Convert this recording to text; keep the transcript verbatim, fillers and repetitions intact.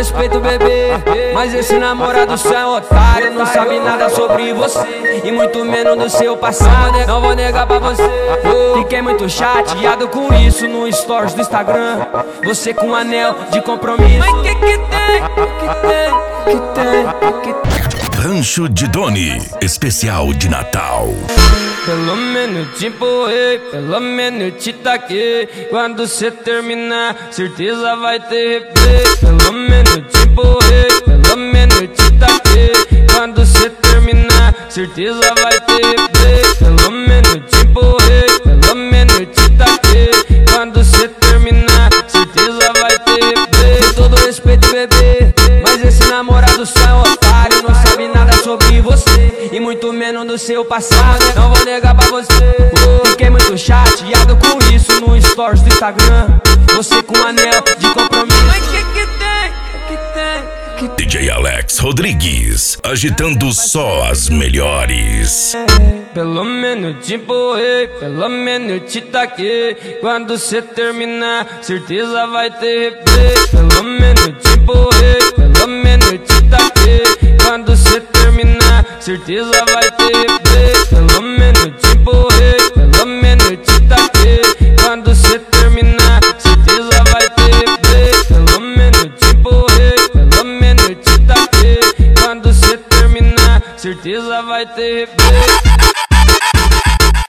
respeito, bebê, mas esse namorado seu é otário. Não sabe nada sobre você e muito menos do seu passado. Não vou negar pra você, fiquei muito chateado com isso no stories do Instagram. Você com um anel de compromisso. Mas que que tem, que tem, que tem, que tem. Rancho de Doni, especial de Natal. Pelo menos te empurrei, pelo menos te taquei. Quando cê terminar, certeza vai ter replay. Pelo menos te empurrei, pelo menos te taquei. Quando cê terminar, certeza vai ter replay. Pelo menos te empurrei, pelo menos te taquei. Quando cê terminar, certeza vai ter replay. Com todo respeito, bebê, mas esse namorado só é otário. Não sabe nada sobre você e muito menos do seu passado. Não vou negar pra você, fiquei muito chateado com isso no stories do Instagram. Você com um anel de compromisso. Mas que que tem, que tem, que tem. D J Alex Rodrigues, agitando só as melhores. Pelo menos te empurrei, pelo menos te taquei. Quando cê terminar, certeza vai ter replay. Pelo menos